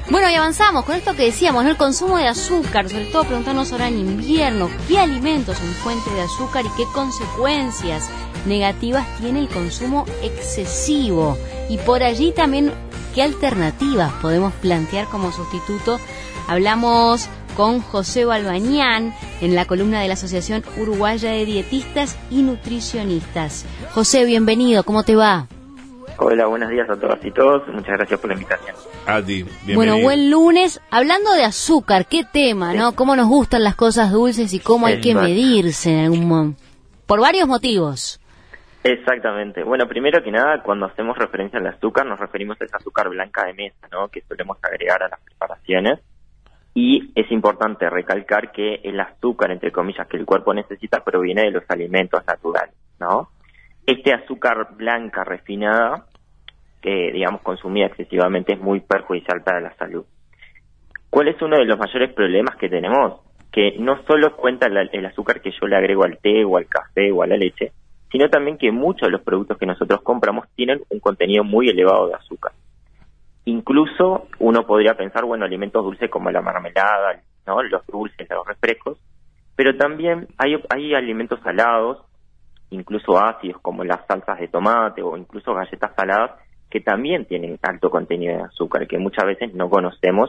Bueno, y avanzamos con esto que decíamos, ¿no? El consumo de azúcar, sobre todo preguntarnos ahora en invierno, ¿qué alimentos son fuente de azúcar y qué consecuencias negativas tiene el consumo excesivo? Y por allí también, ¿qué alternativas podemos plantear como sustituto? Hablamos con José Balbañán en la columna de la Asociación Uruguaya de Dietistas y Nutricionistas. José, bienvenido, ¿cómo te va? Hola, buenos días a todas y todos. Muchas gracias por la invitación. A ti, bienvenido. Bueno, buen lunes. Hablando de azúcar, qué tema, ¿no? Cómo nos gustan las cosas dulces y cómo hay que medirse en algún momento. Por varios motivos. Exactamente. Bueno, primero que nada, cuando hacemos referencia al azúcar, nos referimos a esa azúcar blanca de mesa, ¿no? Que solemos agregar a las preparaciones. Y es importante recalcar que el azúcar, entre comillas, que el cuerpo necesita proviene de los alimentos naturales, ¿no? Este azúcar blanca refinada, que digamos consumida excesivamente, es muy perjudicial para la salud. ¿Cuál es uno de los mayores problemas que tenemos? Que no solo cuenta el azúcar que yo le agrego al té o al café o a la leche, sino también que muchos de los productos que nosotros compramos tienen un contenido muy elevado de azúcar. Incluso uno podría pensar, bueno, alimentos dulces como la mermelada, ¿no? Los dulces, los refrescos, pero también hay alimentos salados, incluso ácidos como las salsas de tomate o incluso galletas saladas que también tienen alto contenido de azúcar que muchas veces no conocemos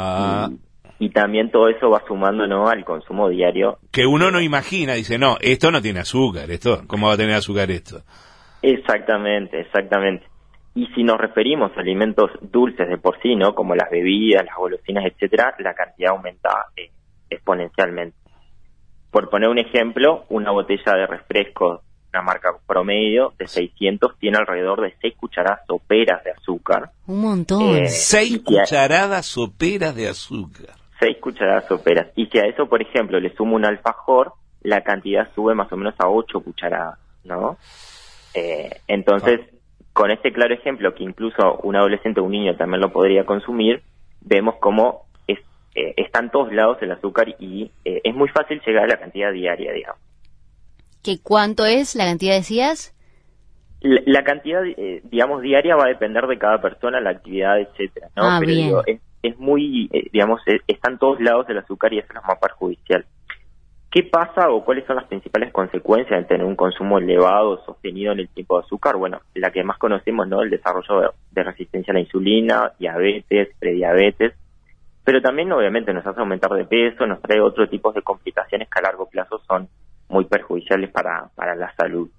y también todo eso va sumando, ¿no?, al consumo diario. Que uno no imagina, dice, no, esto no tiene azúcar, ¿cómo va a tener azúcar esto? Exactamente. Y si nos referimos a alimentos dulces de por sí, ¿no?, como las bebidas, las golosinas, etcétera, la cantidad aumenta exponencialmente. Por poner un ejemplo, una botella de refresco, una marca promedio de 600, tiene alrededor de 6 cucharadas soperas de azúcar. Un montón. 6 cucharadas soperas de azúcar. 6 cucharadas soperas. Y si a eso, por ejemplo, le sumo un alfajor, la cantidad sube más o menos a 8 cucharadas, ¿no? Entonces, con este claro ejemplo, que incluso un adolescente o un niño también lo podría consumir, vemos cómo está en todos lados el azúcar y es muy fácil llegar a la cantidad diaria, digamos. ¿Qué cuánto es la cantidad, decías? La cantidad, digamos, diaria va a depender de cada persona, la actividad, etcétera, ¿no? Pero bien. Digo, es muy, digamos, está en todos lados el azúcar y eso es lo más perjudicial. ¿Qué pasa o cuáles son las principales consecuencias de tener un consumo elevado, sostenido en el tiempo de azúcar? Bueno, la que más conocemos, ¿no?, el desarrollo de resistencia a la insulina, diabetes, prediabetes, pero también obviamente nos hace aumentar de peso, nos trae otro tipo de complicaciones que a largo plazo son muy perjudiciales para la salud.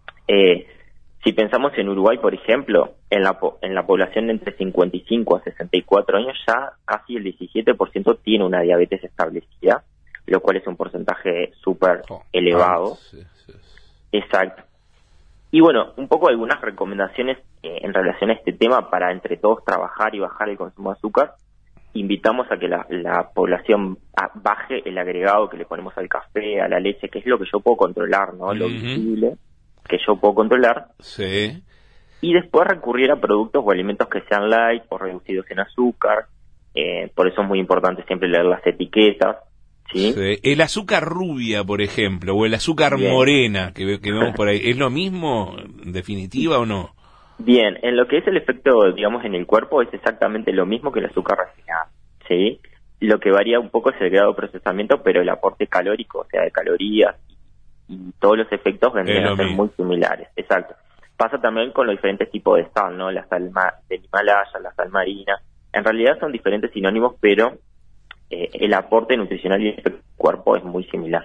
Si pensamos en Uruguay, por ejemplo, en la población de entre 55 a 64 años ya casi el 17% tiene una diabetes establecida, lo cual es un porcentaje súper elevado. Sí. Exacto. Y bueno, un poco algunas recomendaciones en relación a este tema para entre todos trabajar y bajar el consumo de azúcar. Invitamos a que la población baje el agregado que le ponemos al café, a la leche, que es lo que yo puedo controlar, ¿no? Lo visible que yo puedo controlar. Sí. Y después recurrir a productos o alimentos que sean light o reducidos en azúcar. Por eso es muy importante siempre leer las etiquetas. ¿Sí? Sí. El azúcar rubia, por ejemplo, o el azúcar morena que vemos por ahí, ¿es lo mismo en definitiva o no? Bien, en lo que es el efecto, digamos, en el cuerpo es exactamente lo mismo que el azúcar refinada, ¿sí? Lo que varía un poco es el grado de procesamiento, pero el aporte calórico, o sea, de calorías y todos los efectos vendrían a ser muy similares, exacto. Pasa también con los diferentes tipos de sal, ¿no? La sal del Himalaya, la sal marina. En realidad son diferentes sinónimos, pero el aporte nutricional y el cuerpo es muy similar.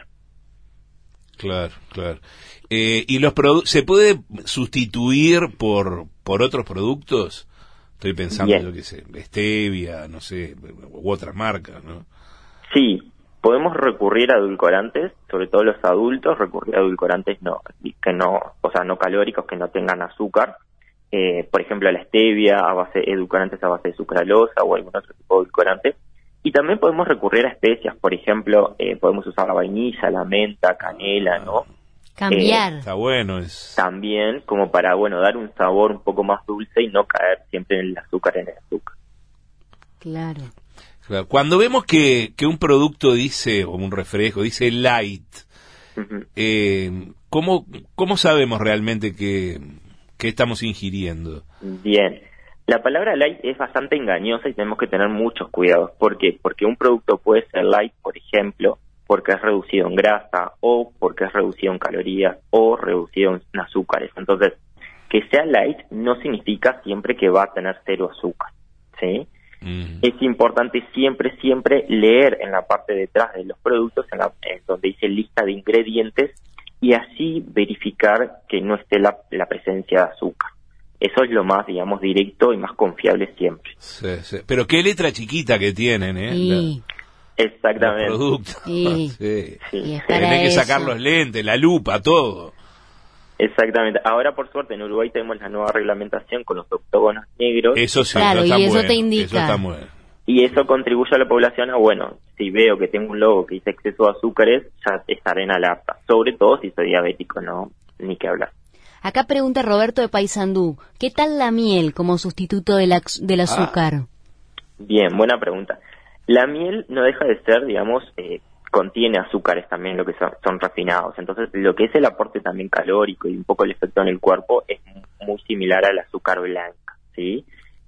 Claro. ¿Y se puede sustituir por otros productos? Estoy pensando, yo qué sé, stevia, no sé, u otras marcas, ¿no? Sí, podemos recurrir a edulcorantes, sobre todo los adultos, recurrir a edulcorantes no calóricos, que no tengan azúcar. Por ejemplo, la stevia, edulcorantes a base de sucralosa o algún otro tipo de edulcorante. Y también podemos recurrir a especias, por ejemplo, podemos usar la vainilla, la menta, canela, ¿no? Cambiar. Está bueno también, como para, dar un sabor un poco más dulce y no caer siempre en el azúcar. Claro. Cuando vemos que un producto dice, o un refresco, dice light, ¿cómo sabemos realmente qué estamos ingiriendo? Bien. La palabra light es bastante engañosa y tenemos que tener muchos cuidados. ¿Por qué? Porque un producto puede ser light, por ejemplo, porque es reducido en grasa, o porque es reducido en calorías, o reducido en azúcares. Entonces, que sea light no significa siempre que va a tener 0 azúcar, ¿sí? Es importante siempre leer en la parte de detrás de los productos, en donde dice lista de ingredientes, y así verificar que no esté la presencia de azúcar. Eso es lo más, digamos, directo y más confiable siempre. Sí, sí. Pero qué letra chiquita que tienen, ¿eh? Sí. Exactamente. Los productos. Sí. Sí. Y es para Tenés que sacar eso. los lentes, la lupa, todo. Exactamente. Ahora, por suerte, en Uruguay tenemos la nueva reglamentación con los octógonos negros. Eso sí, Claro, eso está y eso bueno. te indica. Eso está bueno. Y eso contribuye a la población a, bueno, si veo que tengo un logo que dice exceso de azúcares, ya estaré en alerta. Sobre todo si soy diabético, ¿no? Ni que hablar. Acá pregunta Roberto de Paysandú, ¿qué tal la miel como sustituto del azúcar? Bien, buena pregunta. La miel no deja de ser, digamos, contiene azúcares también, lo que son refinados. Entonces, lo que es el aporte también calórico y un poco el efecto en el cuerpo es muy similar al azúcar blanca, ¿sí?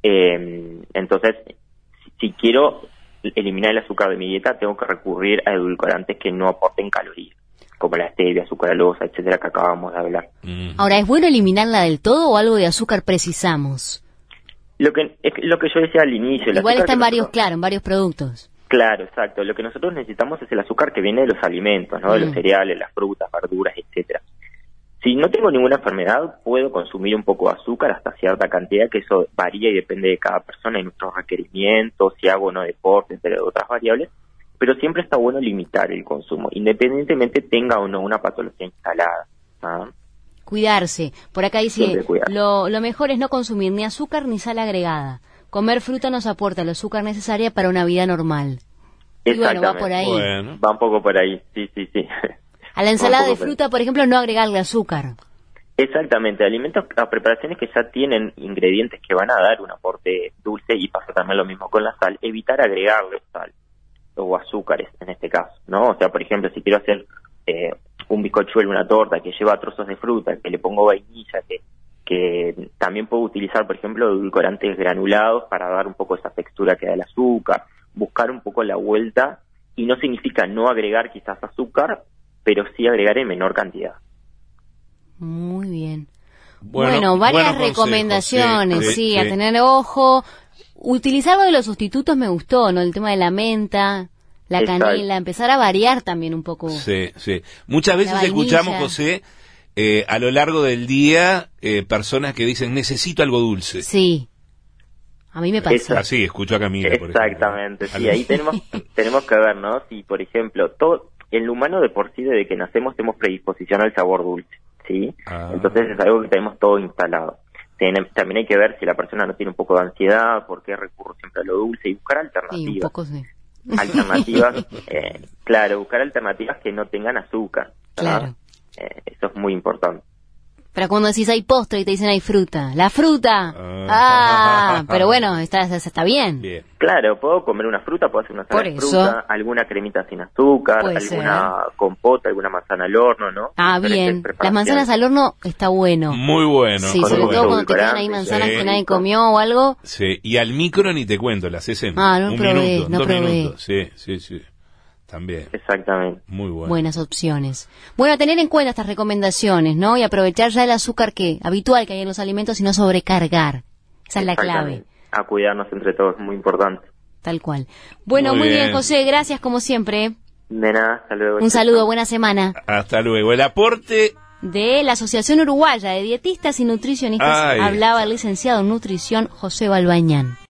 Entonces, si quiero eliminar el azúcar de mi dieta, tengo que recurrir a edulcorantes que no aporten calorías, como la stevia, sucralosa, etcétera, que acabamos de hablar. Ahora, ¿es bueno eliminarla del todo o algo de azúcar precisamos? Lo que yo decía al inicio. Igual está en varios, en varios productos. Claro, exacto. Lo que nosotros necesitamos es el azúcar que viene de los alimentos, ¿no? De los cereales, las frutas, verduras, etcétera. Si no tengo ninguna enfermedad, puedo consumir un poco de azúcar hasta cierta cantidad, que eso varía y depende de cada persona y nuestros requerimientos, si hago o no deporte, entre otras variables. Pero siempre está bueno limitar el consumo, independientemente tenga o no una patología instalada, ¿ah? Cuidarse. Por acá dice, lo mejor es no consumir ni azúcar ni sal agregada. Comer fruta nos aporta el azúcar necesaria para una vida normal. Y bueno, va por ahí. Bueno. Va un poco por ahí, sí. A la ensalada de fruta, por ejemplo, no agregarle azúcar. Exactamente, alimentos a preparaciones que ya tienen ingredientes que van a dar un aporte dulce, y pasa también lo mismo con la sal, evitar agregarle sal o azúcares en este caso, ¿no? O sea, por ejemplo, si quiero hacer un bizcochuelo, una torta que lleva trozos de fruta, que le pongo vainilla, que también puedo utilizar, por ejemplo, edulcorantes granulados para dar un poco esa textura que da el azúcar, buscar un poco la vuelta, y no significa no agregar quizás azúcar, pero sí agregar en menor cantidad. Muy bien. Bueno, varias recomendaciones, sí, a tener ojo. Utilizar algo de los sustitutos me gustó, ¿no? El tema de la menta, la canela, empezar a variar también un poco. Sí. Muchas veces escuchamos, José, a lo largo del día, personas que dicen, necesito algo dulce. Sí. A mí me pasa. Así, escucho a Camila, por ejemplo. Exactamente, sí, ahí tenemos que ver, ¿no? Si, por ejemplo, el humano de por sí, desde que nacemos, tenemos predisposición al sabor dulce, ¿sí? Entonces es algo que tenemos todo instalado. También hay que ver si la persona no tiene un poco de ansiedad, por qué recurro siempre a lo dulce, y buscar alternativas. Sí, un poco sí. Alternativas, buscar alternativas que no tengan azúcar, ¿verdad? Claro. Eso es muy importante. Pero cuando decís hay postre y te dicen hay fruta, ¡la fruta! Pero bueno, está bien. Claro, puedo comer una fruta, puedo hacer una salada de fruta, alguna cremita sin azúcar, alguna compota, alguna manzana al horno, ¿no? Bien. Las manzanas al horno está bueno. Muy bueno. Sí, sobre todo cuando te quedan ahí manzanas que nadie comió o algo. Sí, y al micro ni te cuento, las haces en no probé. 2 minutos. Sí. También. Exactamente. Muy bueno. Buenas opciones. Bueno, tener en cuenta estas recomendaciones, ¿no? Y aprovechar ya el azúcar habitual que hay en los alimentos y no sobrecargar. Esa es la clave. A cuidarnos entre todos, muy importante. Tal cual. Bueno, muy bien, José. Gracias como siempre. De nada, hasta luego. Un saludo, buena semana. Hasta luego. El aporte de la Asociación Uruguaya de Dietistas y Nutricionistas hablaba el licenciado en nutrición José Balbañán.